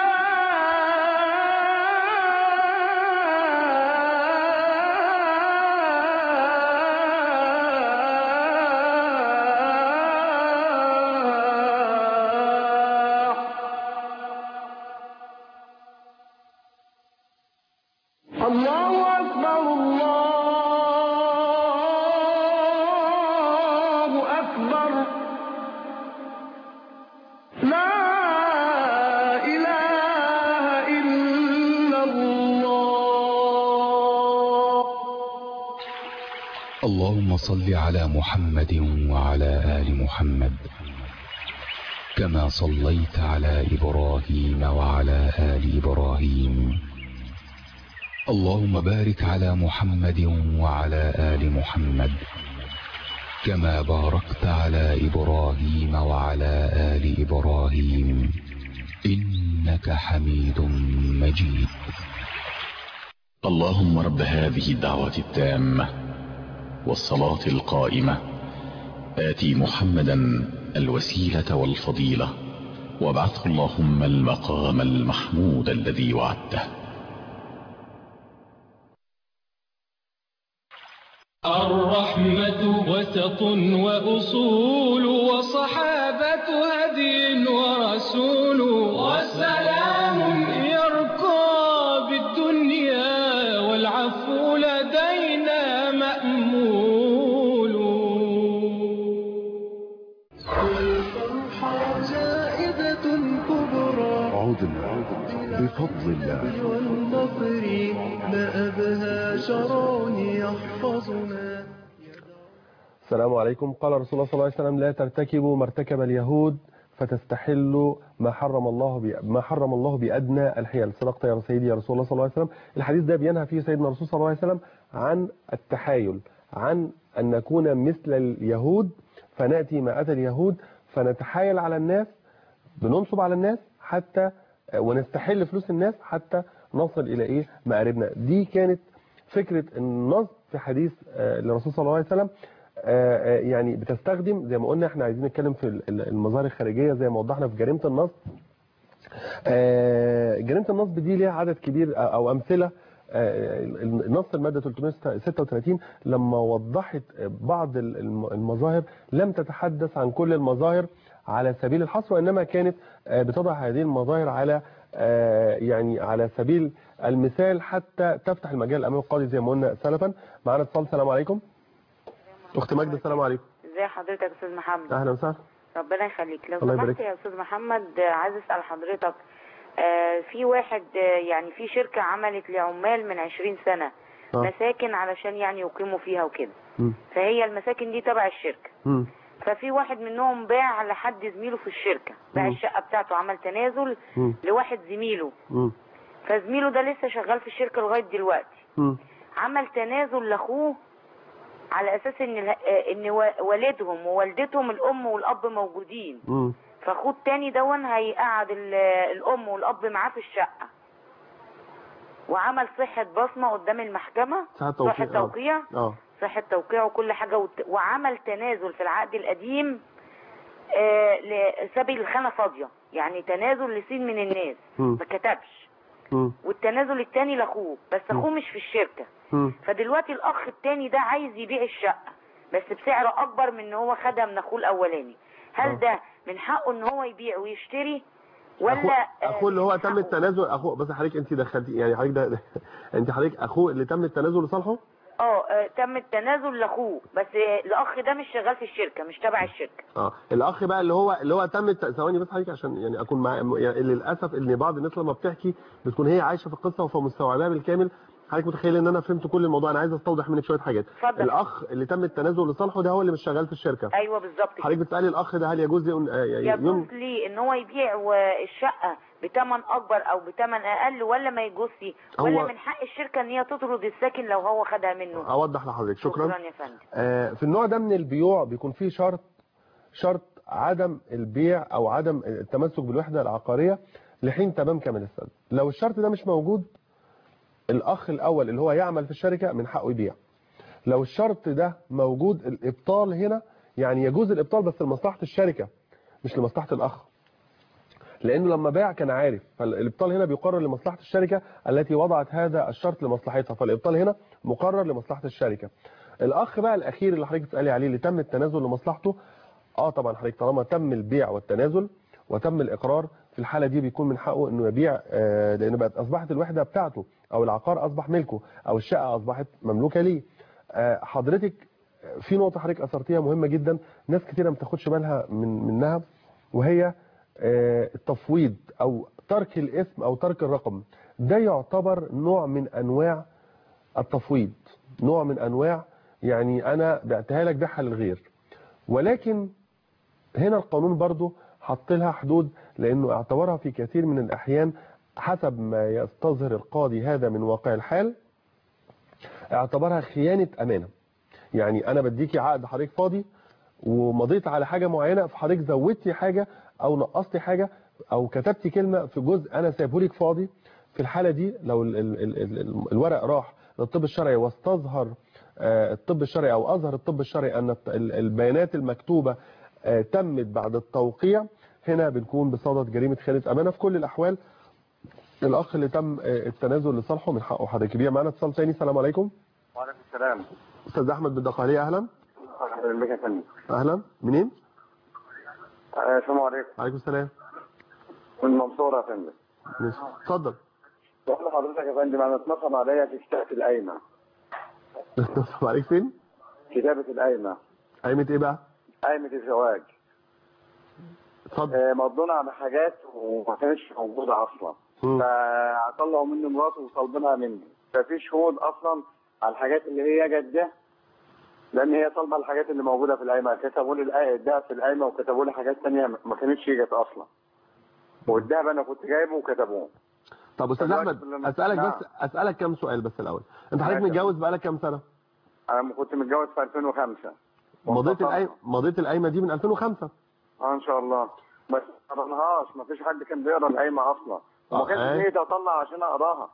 الله أكبر الله أكبر. لا إله إلا الله. اللهم صل على محمد وعلى آل محمد كما صليت على إبراهيم وعلى آل إبراهيم. اللهم بارك على محمد وعلى آل محمد كما باركت على إبراهيم وعلى آل إبراهيم إنك حميد مجيد. اللهم رب هذه الدعوة التامة والصلاة القائمة آتي محمدا الوسيلة والفضيلة وابعثه اللهم المقام المحمود الذي وعدته. الرحمة وسط وأصول وصحابة هدي ورسول والسلام يرقى بالدنيا والعفو لدينا مأمول. الفرحة زائدة كبرى عدنا بفضل الله والنصر ما أبهى شرون يحفظنا. السلام عليكم. قال رسول الله صلى الله عليه وسلم: لا ترتكبوا ما ارتكب اليهود فتستحلوا ما حرم الله بأدنى الحيل. صدقت يا سيدي يا رسول الله صلى الله عليه وسلم. الحديث ده بينهى فيه سيدنا الرسول صلى الله عليه وسلم عن التحايل، عن أن نكون مثل اليهود فنأتي ما أتى اليهود فنتحايل على الناس، بننصب على الناس حتى ونستحل فلوس الناس حتى نصل إلى إيه؟ مآربنا. دي كانت فكرة النصب في حديث للرسول صلى الله عليه وسلم. يعني بتستخدم زي ما قلنا، احنا عايزين نتكلم في المظاهر الخارجية زي ما وضحنا في جريمة النصب. جريمة النصب دي ليها عدد كبير أو أمثلة. النص المادة 336 لما وضحت بعض المظاهر لم تتحدث عن كل المظاهر على سبيل الحصر، وإنما كانت بتضع هذه المظاهر على يعني على سبيل المثال حتى تفتح المجال أمام القاضي زي ما قلنا سلفا. معنا اتصال. السلام عليكم. أخت ماجدة السلام عليكم. ازي حضرتك يا أستاذ محمد؟ أهلا وسهلا. ربنا يخليك. لو سمحت يا أستاذ محمد عايز أسأل حضرتك، في واحد يعني في شركة عملت لعمال من 20 سنة مساكن علشان يعني يقيموا فيها وكده، فهي المساكن دي تبع الشركة. ففي واحد منهم باع لحد زميله في الشركة، باع الشقة بتاعته، عمل تنازل لواحد زميله، فزميله ده لسه شغال في الشركة لغاية دلوقتي. عمل تنازل لاخوه على اساس ان والدهم ووالدتهم الام والاب موجودين، فاخوه التاني دون هيقعد الام والاب معاه في الشقة، وعمل صحة بصمة قدام المحكمة، صحة توقيع صحة توقيع وكل حاجة، وعمل تنازل في العقد القديم ساب الخانة فاضية، يعني تنازل لسين من الناس ما كتبش، والتنازل التاني لاخوه، بس اخوه مش في الشركة. فدلوقتي الاخ التاني ده عايز يبيع الشقة بس بسعر اكبر من ان هو خدها من اخوه الاولاني. هل ده من حقه ان هو يبيع ويشتري ولا اخوه اللي هو تم التنازل؟ اخوه بس حضرتك انت دخلتي يعني حضرتك ده انت حضرتك اخوه اللي تم التنازل لصالحه؟ تم التنازل لاخوه، بس الاخ ده مش شغال في الشركه، مش تبع الشركه. الاخ بقى اللي هو تم ثواني بس حضرتك عشان يعني اكون مع يعني للاسف ان بعض الناس لما بتحكي بتكون هي عايشه في القصه فمستوعباها بالكامل. حضرتك متخيل ان انا فهمت كل الموضوع؟ انا عايز استوضح منك شويه حاجات. فضل. الاخ اللي تم التنازل لصالحه ده هو اللي مش شغال في الشركه. ايوه بالظبط. حضرتك بتسالي الاخ ده هل يجوز يجوز ليه ان هو يبيع الشقه بثمن اكبر او بثمن اقل، ولا ما يجوزش، ولا من حق الشركه ان هي تطرد الساكن لو هو خدها منه؟ اوضح لحضرتك. شكرا يا فندم. في النوع ده من البيوع بيكون فيه شرط عدم البيع او عدم التمسك بالوحده العقاريه لحين تمام كامل السداد. لو الشرط ده مش موجود، الاخ الاول اللي هو يعمل في الشركه من حقه يبيع. لو الشرط ده موجود، الابطال هنا يعني يجوز الابطال بس لمصلحه الشركه مش لمصلحه الاخ، لانه لما باع كان عارف، فالابطال هنا بيقرر لمصلحه الشركه التي وضعت هذا الشرط لمصلحتها، فالابطال هنا مقرر لمصلحه الشركه. الاخ بقى الاخير اللي حضرتك بتسالي عليه اللي تم التنازل لمصلحته، طبعا حضرتك طالما تم البيع والتنازل وتم الاقرار، في الحاله دي بيكون من حقه انه يبيع، لان بقت اصبحت الوحده بتاعته او العقار اصبح ملكه او الشقه اصبحت مملوكه ليه. حضرتك في نقطه حضرتك اثرتيها مهمه جدا، ناس كتيره ما بتاخدش بالها منها، وهي التفويض او ترك الاسم او ترك الرقم. ده يعتبر نوع من انواع التفويض، نوع من انواع يعني انا بعتها لك بيعها للغير، ولكن هنا القانون برضو حط لها حدود، لانه اعتبرها في كثير من الاحيان حسب ما يستظهر القاضي هذا من واقع الحال، اعتبرها خيانة امانة. يعني انا بديكي عقد حضرتك فاضي ومضيت على حاجه معينه، فحضرتك زودتي حاجه او نقصتي حاجه او كتبتي كلمه في جزء انا سايبه لك فاضي. في الحاله دي لو الورق راح للطب الشرعي واستظهر الطب الشرعي او اظهر الطب الشرعي ان البيانات المكتوبه تمت بعد التوقيع، هنا بنكون بصدد جريمه خيانه امانه. في كل الاحوال الاخ اللي تم التنازل لصالحه من حقه حضرتك يبيع. معانا اتصال ثاني. السلام عليكم. وعليكم السلام. استاذ احمد بالدقهليه. اهلا. اهلا بك يا فندم. اهلا. منين؟ السلام عليكم. وعليكم السلام. من المنصوره يا فندم. ماشي اتفضل. بقول لحضرتك يا فندم انا اتنصب عليا في كتابه القايمه. اتنصب عليك فين؟ كتابه القايمه. قايمه ايه بقى؟ قايمه الزواج. اتفضل. مضونا على حاجات وما كانتش موجوده اصلا. فطلعوا مني مراته وطالبينها مني، ففي شهود اصلا على الحاجات اللي هي جت ده، لان هي طالبه الحاجات اللي موجوده في القايمه. كتبوا لي الدهب في القايمه وكتبوا لي حاجات ثانيه ما كانتش جت اصلا، والدهب انا كنت جايبه وكتبوه. طب استاذ احمد اسالك بس اسالك كام سؤال بس الاول. انت حضرتك متجوز بقالك كام سنه؟ انا كنت متجوز في 2005. مضيت القايمه دي من 2005؟ ان شاء الله، بس ما قرناهاش، ما فيش حد كان بيقرا القايمه اصلا، وما كانش ايدي اطلع عشان اقراها.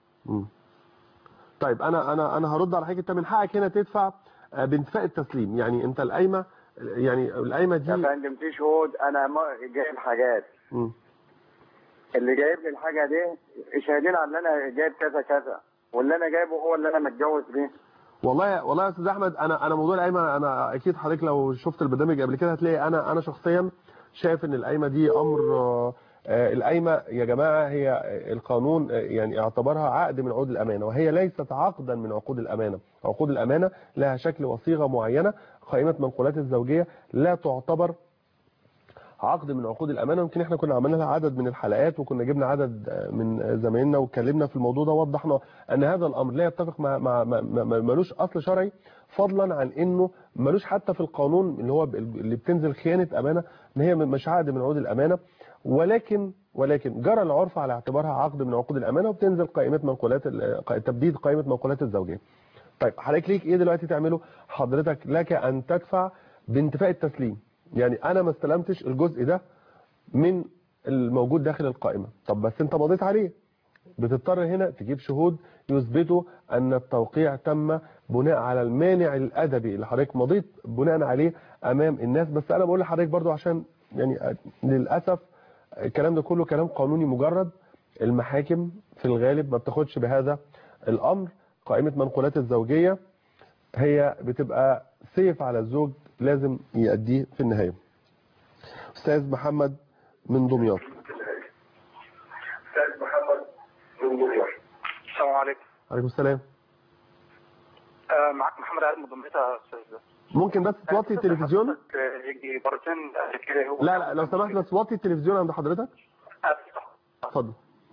طيب انا هرد على حاجه. انت من حقك هنا تدفع بانتفاء التسليم، يعني انت القايمه دي يا فندم في شهود، انا جايب حاجات. اللي جايب لي الحاجه دي شاهدين على ان انا جايب كذا كذا، واللي انا جايبه هو اللي انا متجوز بيه. والله يا استاذ احمد انا موضوع القايمه، انا اكيد حضرتك لو شفت البرنامج قبل كده هتلاقي انا شخصيا شايف ان القايمه دي امر القايمه يا جماعه هي القانون يعني اعتبرها عقد من عقود الامانه، وهي ليست عقدا من عقود الامانه. عقود الامانه لها شكل وصيغه معينه. قائمه منقولات الزوجيه لا تعتبر عقد من عقود الامانه. يمكن احنا كنا عملنا لها عدد من الحلقات وكنا جبنا عدد من زمايلنا واتكلمنا في الموضوع ده، وضحنا ان هذا الامر لا يتفق مع ملوش اصل شرعي، فضلا عن انه ملوش حتى في القانون اللي هو اللي بتنزل خيانه امانه ان هي مش عقد من عقود الامانه، ولكن جرى العرف على اعتبارها عقد من عقود الامانه، وبتنزل قائمه منقولات تبديد قائمه منقولات الزوجيه. طيب حضرتك ليك ايه دلوقتي تعمله؟ حضرتك لك ان تدفع بانتفاء التسليم. يعني انا ما استلمتش الجزء ده من الموجود داخل القائمه، طب بس انت مضيت عليه، بتضطر هنا تجيب شهود يثبتوا ان التوقيع تم بناء على المانع الادبي اللي حضرتك مضيت بناء عليه امام الناس. بس انا بقول لحضرتك برضو عشان يعني للاسف الكلام ده كله كلام قانوني مجرد، المحاكم في الغالب ما بتاخدش بهذا الامر. قائمه منقولات الزوجيه هي بتبقى سيف على الزوج لازم يأديه في النهايه. استاذ محمد من دمياط. السلام عليكم. وعليكم السلام. معك محمد عادل من دمياط يا استاذ. ممكن بس توطي التلفزيون؟ يجي مرتين كده هو. لا لو سمحت بس وطي التلفزيون عند حضرتك. اتفضل.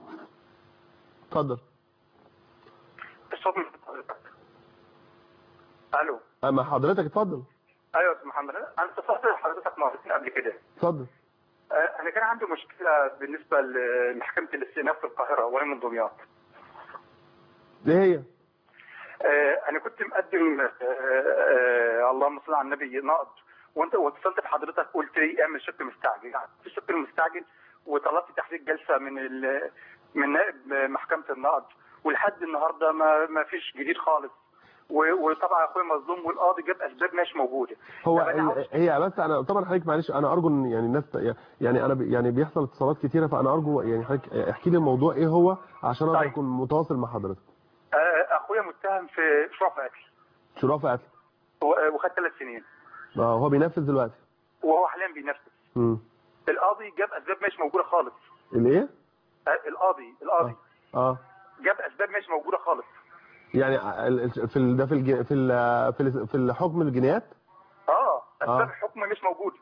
الصوت من حضرتك. الو. اما حضرتك اتفضل. ايوه يا استاذ محمد، انا اتصلت بحضرتك مرتين قبل كده. اتفضل. انا كان عندي مشكله بالنسبه لمحكمه الاستئناف في القاهره وانا من دمياط. ايه هي؟ انا كنت مقدم اللهم صل على النبي نقد، وانت واتصلت بحضرتك قلت لي اعمل شق مستعجل. في الشق المستعجل وطلبت تحديد جلسه من نائب محكمه النقد، ولحد النهارده ما فيش جديد خالص. وطبعا اخويا مظلوم والقاضي جاب اسباب مش موجوده. هو هي بس انا طبعا حضرتك معلش انا ارجو ان يعني الناس يعني انا يعني بيحصل اتصالات كتيره، فانا ارجو يعني حضرتك احكي لي الموضوع ايه هو عشان اقدر اكون متواصل مع حضرتك. اخويا متهم في شرف قتل. شرف قتل. وخد 3 سنين. هو بينفذ دلوقتي. وهو حاليا بينفذ. القاضي جاب اسباب مش موجوده خالص. الايه؟ القاضي جاب اسباب مش موجوده خالص. يعني ده في الحكم الجنايات؟ اسباب الحكم مش موجوده.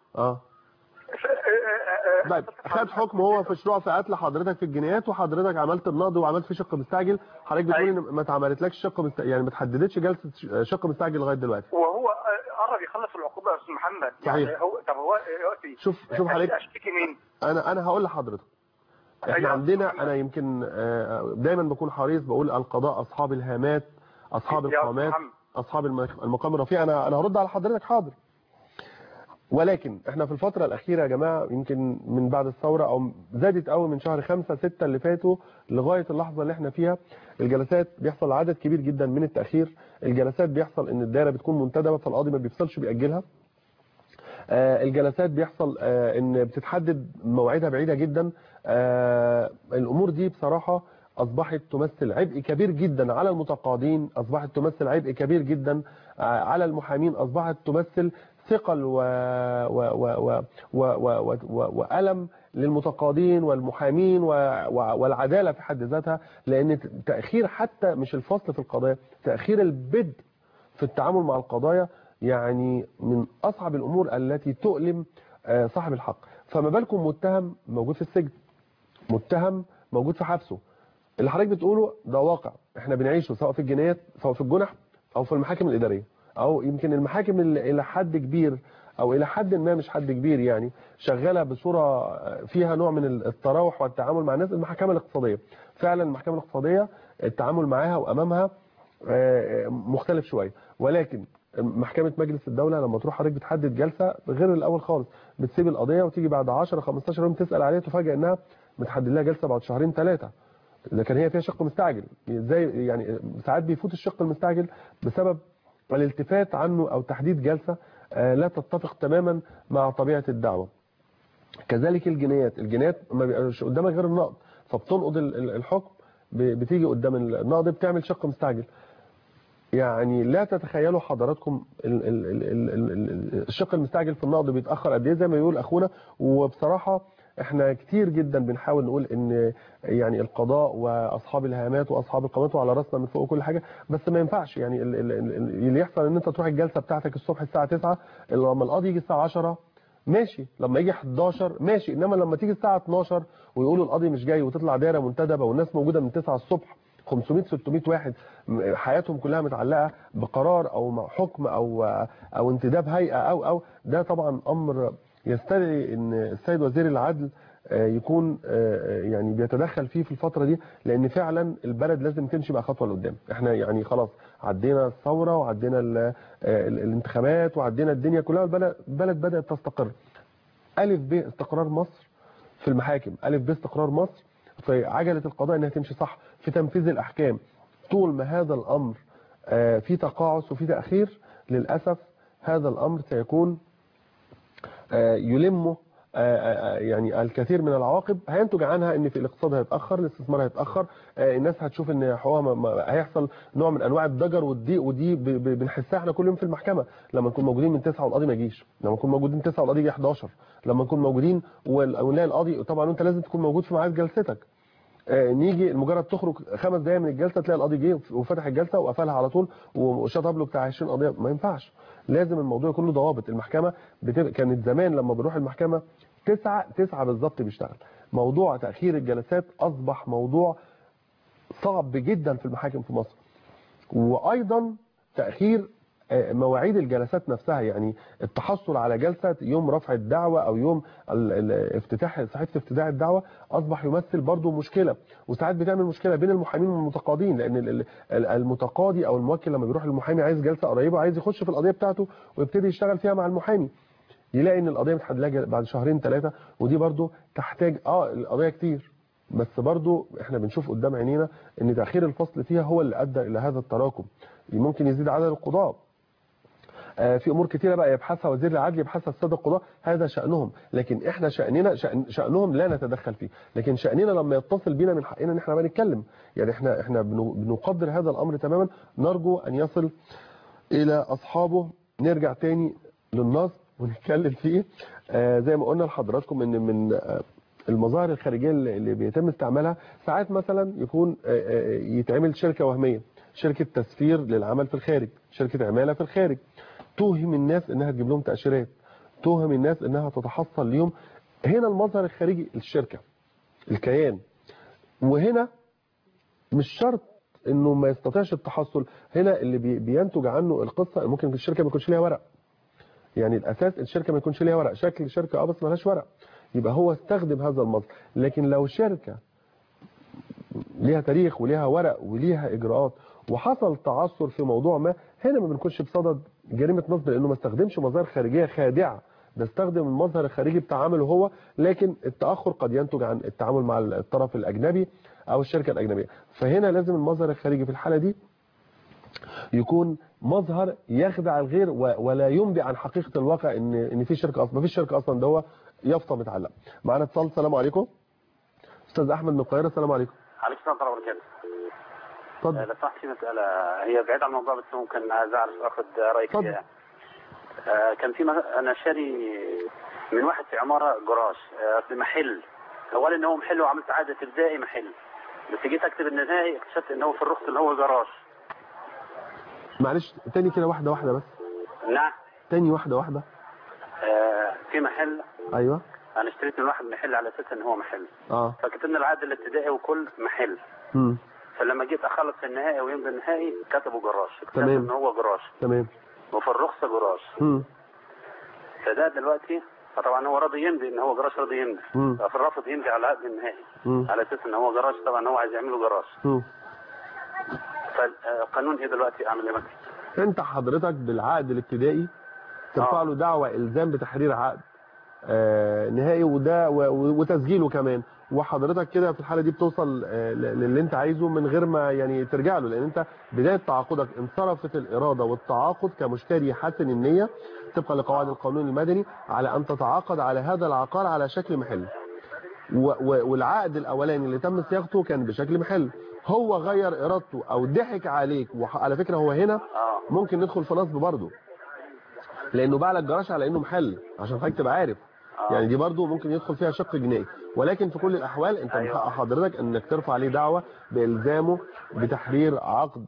طيب خد حكم هو في شروع في قتل حضرتك في الجنايات، وحضرتك عملت النقض وعملت فيه شق مستعجل. حضرتك بتقول ان ما اتعملتلكش شق مستعجل، يعني ما اتحددتش جلسه شق مستعجل لغايه دلوقتي. وهو قرب يخلص العقوبه يا استاذ محمد. صحيح. يعني هو دلوقتي شوف حضرتك اشتكي مين؟ انا هقول لحضرتك احنا عندنا، انا يمكن دايما بكون حريص بقول القضاء اصحاب الهامات اصحاب القامات اصحاب المقام الرفيع. انا هرد على حضرتك حاضر. ولكن احنا في الفترة الأخيرة يا جماعة يمكن من بعد الثورة أو زادت قوي من شهر 5-6 اللي فاتوا لغاية اللحظة اللي احنا فيها، الجلسات بيحصل عدد كبير جدا من التأخير. الجلسات بيحصل ان الدائرة بتكون منتدبة فالقاضي ما بيفصلش بيأجلها. الجلسات بيحصل ان بتتحدد مواعيدها بعيدة جدا. الأمور دي بصراحة أصبحت تمثل عبء كبير جدا على المتقاضين، أصبحت تمثل عبء كبير جدا على المحامين، أصبحت تمثل ثقل وألم للمتقاضين والمحامين والعدالة في حد ذاتها. لأن تأخير حتى مش الفصل في القضايا، تأخير البدء في التعامل مع القضايا يعني من أصعب الأمور التي تؤلم صاحب الحق. فما بالكم متهم موجود في السجن، متهم موجود في حبسه. اللي حضرتك بتقوله ده واقع احنا بنعيشه سواء في الجنايات سواء في الجنح أو في المحاكم الإدارية، أو يمكن المحاكم اللي إلى حد كبير أو إلى حد ما مش حد كبير يعني شغالة بصورة فيها نوع من التراوح والتعامل مع الناس. المحكمة الاقتصادية فعلا، المحكمة الاقتصادية التعامل معاها وأمامها مختلف شوية. ولكن محكمة مجلس الدولة لما تروح حضرتك بتحدد جلسة غير الأول خالص، بتسيب القضية وتيجي بعد 10-15 يوم تسأل عليها تفاجئ إنها متحدد لها جلسة بعد 2-3 لكن هي فيها شق مستعجل. ازاي يعني ساعات بيفوت الشق المستعجل بسبب الالتفات عنه أو تحديد جلسة لا تتفق تماما مع طبيعة الدعوة. كذلك الجنايات ما بيبقاش قدامك غير النقض، فبتنقض الحكم بتيجي قدام النقض بتعمل شق مستعجل. يعني لا تتخيلوا حضراتكم الشق المستعجل في النقض بيتأخر قد ايه زي ما يقول أخونا. وبصراحة احنا كتير جدا بنحاول نقول ان يعني القضاء واصحاب الهامات واصحاب القامات وعلى راسنا من فوق كل حاجه، بس ما ينفعش. يعني اللي يحصل ان انت تروح الجلسه بتاعتك الصبح الساعه 9 لما القاضي يجي الساعه 10 ماشي، لما يجي 11 ماشي، انما لما تيجي الساعه 12 ويقولوا القاضي مش جاي وتطلع دايره منتدبه والناس موجوده من 9 الصبح 500-600 واحد حياتهم كلها متعلقه بقرار او حكم او انتداب هيئه او ده طبعا امر يستدعي ان السيد وزير العدل يكون يعني بيتدخل فيه في الفترة دي، لان فعلا البلد لازم تمشي بقى خطوة لقدام. احنا يعني خلاص عدينا الثورة وعدينا الانتخابات وعدينا الدنيا كلها، البلد بدأت تستقر. ألف ب استقرار مصر في المحاكم، ألف ب استقرار مصر في عجلة القضاء انها تمشي صح في تنفيذ الأحكام. طول ما هذا الأمر في تقاعس وفي تأخير للأسف هذا الأمر سيكون يلمه يعني الكثير من العواقب هينتج عنها ان في الاقتصاد هيتاخر، الاستثمار هيتاخر، الناس هتشوف ان حقوقها هيحصل نوع من انواع الضجر والضيق، ودي بنحسها احنا كل يوم في المحكمه لما نكون موجودين من 9 والقاضي ما يجيش، لما نكون موجودين 9 والقاضي يجي 11، لما نكون موجودين ونلاقي القاضي طبعا انت لازم تكون موجود في ميعاد جلستك. نيجي مجرد تخرج 5 دقايق من الجلسه تلاقي القاضي جه وفتح الجلسه وقفلها على طول وشطب له بتاع 20 قضيه. ما ينفعش، لازم الموضوع كله ضوابط. المحكمه كانت زمان لما بنروح المحكمه 9 بالظبط بيشتغل. موضوع تأخير الجلسات أصبح موضوع صعب جدا في المحاكم في مصر. وأيضا تأخير مواعيد الجلسات نفسها، يعني التحصل على جلسة يوم رفع الدعوة أو يوم الافتتاح صحيفة افتتاح الدعوة أصبح يمثل برضو مشكلة، وساعات بتعمل مشكلة بين المحامين والمتقاضين، لأن المتقاضي أو الموكل لما بيروح للمحامي عايز جلسة قريبة، عايز يخش في القضية بتاعته ويبتدي يشتغل فيها مع المحامي، يلاقي ان القضيه متحدد لها بعد 2-3، ودي برضو تحتاج القضيه كتير، بس برضو احنا بنشوف قدام عينينا ان تاخير الفصل فيها هو اللي ادى الى هذا التراكم. ممكن يزيد عدد القضاة، في امور كتيره بقى يبحثها وزير العدل، يبحثها الساده القضاة، هذا شأنهم، لكن احنا شأنهم لا نتدخل فيه، لكن شأننا لما يتصل بينا من حقنا ان احنا بقى نتكلم. يعني احنا بنقدر هذا الامر تماما، نرجو ان يصل الى اصحابه. نرجع تاني للنص ونتكلم فيه. زي ما قلنا لحضراتكم ان من المظاهر الخارجيه اللي بيتم استعمالها ساعات مثلا يكون يتعمل شركه وهميه، شركه تسفير للعمل في الخارج، شركه عماله في الخارج، توهم الناس انها تجيب لهم تاشيرات، توهم الناس انها تتحصل ليهم. هنا المظهر الخارجي الشركه، الكيان، وهنا مش شرط انه ما يستطيعش التحصل. هنا اللي بينتج عنه القصه ممكن الشركه ما يكونش ليها ورق، يعني الاساس الشركه ما يكونش ليها ورق، شكل الشركه بس ما لهاش ورق، يبقى هو استخدم هذا المصدر. لكن لو شركه ليها تاريخ وليها ورق وليها اجراءات وحصل تعثر في موضوع ما، هنا ما بنكونش بصدد جريمه نصب، لانه ما استخدمش مظاهر خارجيه خادعه، ده استخدم المظهر الخارجي بتعامله هو، لكن التاخر قد ينتج عن التعامل مع الطرف الاجنبي او الشركه الاجنبيه. فهنا لازم المظهر الخارجي في الحاله دي يكون مظهر يخدع الغير ولا ينبئ عن حقيقه الواقع ان في شركه اصلا، ما فيش شركه اصلا، ده هو يافطه متعلق. معانا اتصال. السلام عليكم. استاذ احمد من القاهره. السلام عليكم. عليكم السلام ورحمه الله وبركاته. اتفضل. لو سمحت في مساله هي بعيد عن الموضوع بس ممكن عايز اعرف اخد رايك فيها. كان في انا شاري من واحد في عماره جراج في محل، اولا ان هو محل وعملت عاده ابدائي محل، بس جيت اكتب النهائي اكتشفت ان هو في الرخص اللي هو جراج. معلش تاني كده واحده واحده بس. نعم. تاني واحده واحده. في محل. ايوه. انا اشتريت من واحد محل على اساس ان هو محل. فكتبنا العقد الابتدائي وكل محل. فلما جيت اخلص في النهائي ويمضي النهائي كتبوا جراج، اكتشفت ان هو جراج. تمام. وفي الرخصه جراج. فده دلوقتي فطبعا هو راضي يمضي ان هو جراج، راضي يمضي. ففي الرافض يمضي على العقد النهائي على اساس ان هو جراج، طبعا هو عايز يعمله جراج. فالقانون ايه دلوقتي؟ اعمل ايه مثلا؟ انت حضرتك بالعقد الابتدائي ترفع له دعوه الزام بتحرير عقد نهائي وده وتسجيله كمان، وحضرتك كده في الحاله دي بتوصل للي انت عايزه من غير ما يعني ترجع له، لان انت بدايه تعاقدك انصرفت الاراده والتعاقد كمشتري حسن النيه طبقا لقواعد القانون المدني على ان تتعاقد على هذا العقار على شكل محل، والعقد الاولاني اللي تم صياغته كان بشكل محل، هو غير ارادته او ضحك عليك، وعلى فكره هو هنا ممكن ندخل في نصب برضه، لانه باع لك جراج على انه محل عشان حضرتك تبقى عارف. يعني دي برضه ممكن يدخل فيها شق جنائي، ولكن في كل الاحوال انت من حق حضرتك انك ترفع عليه دعوه بالزامه بتحرير عقد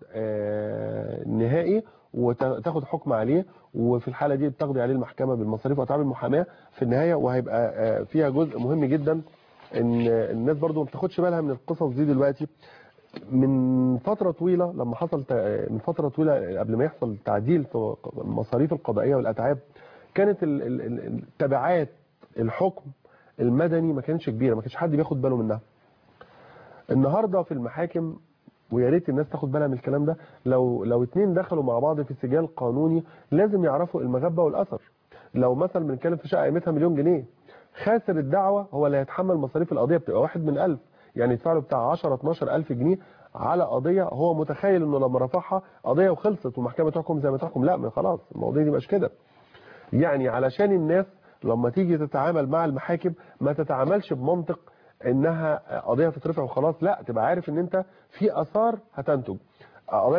نهائي وتاخد حكم عليه، وفي الحاله دي بتقضي عليه المحكمه بالمصاريف واتعاب المحاماه في النهايه، وهيبقى فيها جزء مهم جدا ان الناس برضه ما بتاخدش بالها من القصص دي دلوقتي. من فتره طويله لما حصل من فتره طويله قبل ما يحصل تعديل في المصاريف القضائيه والاتعاب، كانت التبعات الحكم المدني ما كانتش كبيره، ما كانش حد بياخد باله منها. النهارده في المحاكم، ويا ريت الناس تاخد بالها من الكلام ده، لو اتنين دخلوا مع بعض في سجال قانوني لازم يعرفوا المغبه والاثر. لو مثلا بنتكلم في شقه قيمتها مليون جنيه، خاسر الدعوه هو اللي هيتحمل مصاريف القضيه، بتبقى 1 من 1000، يعني يدفع له بتاع 10-12 ألف جنيه على قضيه هو متخيل انه لما رفعها قضيه وخلصت والمحكمه تحكم زي ما تحكم. لا، خلاص المواضيع دي مش كده. يعني علشان الناس لما تيجي تتعامل مع المحاكم ما تتعاملش بمنطق انها قضيه تترفع وخلاص، لا، تبقى عارف ان انت في اثار هتنتج. قضايا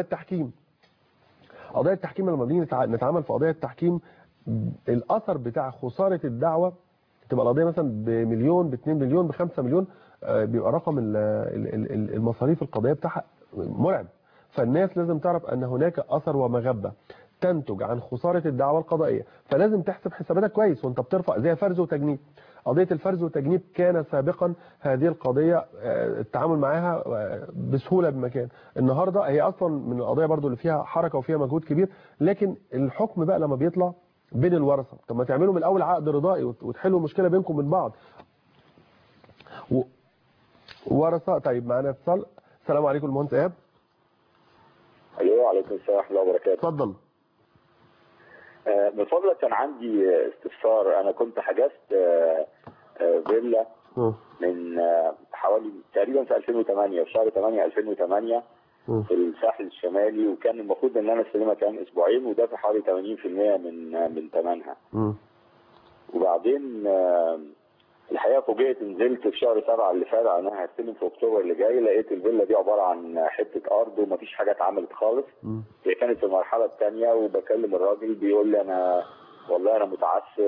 التحكيم لما بنيجي نتعامل في قضايا التحكيم، الاثر بتاع خساره الدعوه تبقى القضيه مثلا بمليون، ب2 مليون، ب5 مليون، بيبقى رقم المصاريف القضائيه بتاعها مرعب. فالناس لازم تعرف ان هناك اثر ومغبه تنتج عن خساره الدعوه القضائيه، فلازم تحسب حساباتك كويس وانت بترفع، زي فرز وتجنيب. قضيه الفرز والتجنيب كان سابقا هذه القضيه التعامل معها بسهوله بمكان، النهارده هي اصلا من القضايا برضو اللي فيها حركه وفيها مجهود كبير، لكن الحكم بقى لما بيطلع بين الورثه، طب ما تعملوا من الاول عقد رضائي وتحلوا المشكله بينكم من بعض. ورثه. طيب معانا اتصال. السلام عليكم المهندس ايهاب. ايوه وعليكم السلام ورحمه الله وبركاته. اتفضل. من فضلك كان عندي استفسار. انا كنت حجزت فيلا من حوالي تقريبا في 2008، في شهر 8 2008 في الساحل الشمالي، وكان المفروض ان انا استلمها كمان اسبوعين ودافع حوالي 80% من ثمنها. وبعدين الحقيقه فوجئت، نزلت في شهر 7 اللي فات انا هستلم في اكتوبر اللي جاي، لقيت الفيلا دي عباره عن حته ارض ومفيش حاجه اتعملت خالص. هي كانت في المرحله الثانيه، وبكلم الراجل بيقول لي انا والله انا متعثر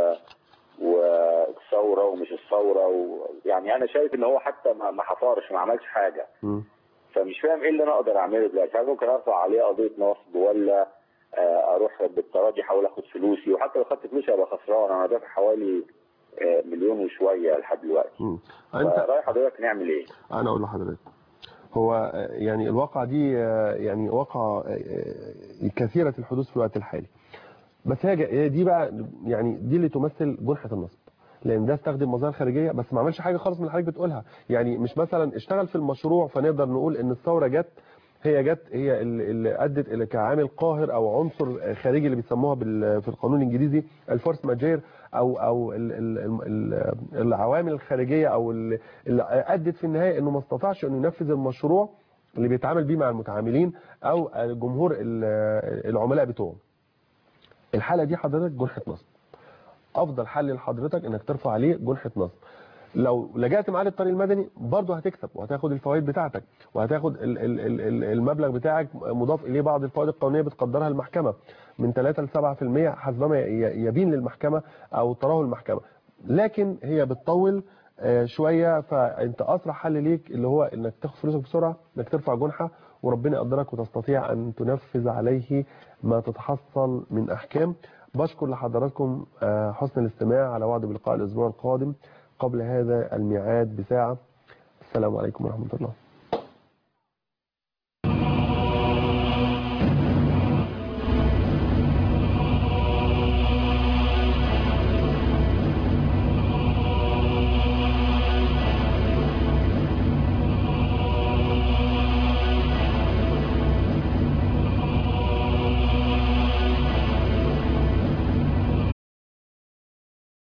والثوره ومش الثوره، يعني انا شايف ان هو حتى ما حفرش، ما عملش حاجه. فمش فاهم ايه اللي انا اقدر اعمله دلوقتي. هل ممكن ارفع عليه قضيه نصب، ولا اروح بالتراضي احاول اخد فلوسي؟ وحتى لو خدت فلوسي ابقى خسران، انا دافع حوالي مليون وشويه لحد دلوقتي. رايح حضرتك نعمل ايه؟ انا اقول لحضرتك، هو يعني الواقعه دي يعني واقعه كثيره الحدوث في الوقت الحالي، بس هي دي بقى يعني دي اللي تمثل جنحه النصب، لان ده استخدم مظاهر خارجيه بس ما عملش حاجه خالص من اللي حضرتك بتقولها. يعني مش مثلا اشتغل في المشروع فنقدر نقول ان الثوره جت هي جت هي اللي ادت الى كعامل قاهر او عنصر خارجي اللي بيسموها في القانون الانجليزي الفورس ماجير او العوامل الخارجيه او اللي ادت في النهايه انه ما استطاعش انه ينفذ المشروع اللي بيتعامل بيه مع المتعاملين او جمهور العملاء بتوعه. الحاله دي حضرتك جنحه نصب. افضل حل لحضرتك انك ترفع عليه جنحه نصب. لو لجأت معاه للطريق المدني برضه هتكسب وهتاخد الفوائد بتاعتك وهتاخد المبلغ بتاعك مضاف اليه بعض الفوائد القانونيه بتقدرها المحكمه من 3 ل 7% حسب ما يبين للمحكمه او تراه المحكمه. لكن هي بتطول شويه، فانت اسرع حل ليك اللي هو انك تاخد فلوسك بسرعه، انك ترفع جنحه وربنا يقدرك وتستطيع ان تنفذ عليه ما تتحصل من احكام. بشكر لحضراتكم حسن الاستماع، على وعد بلقاء الاسبوع القادم قبل هذا الميعاد بساعة. السلام عليكم ورحمة الله.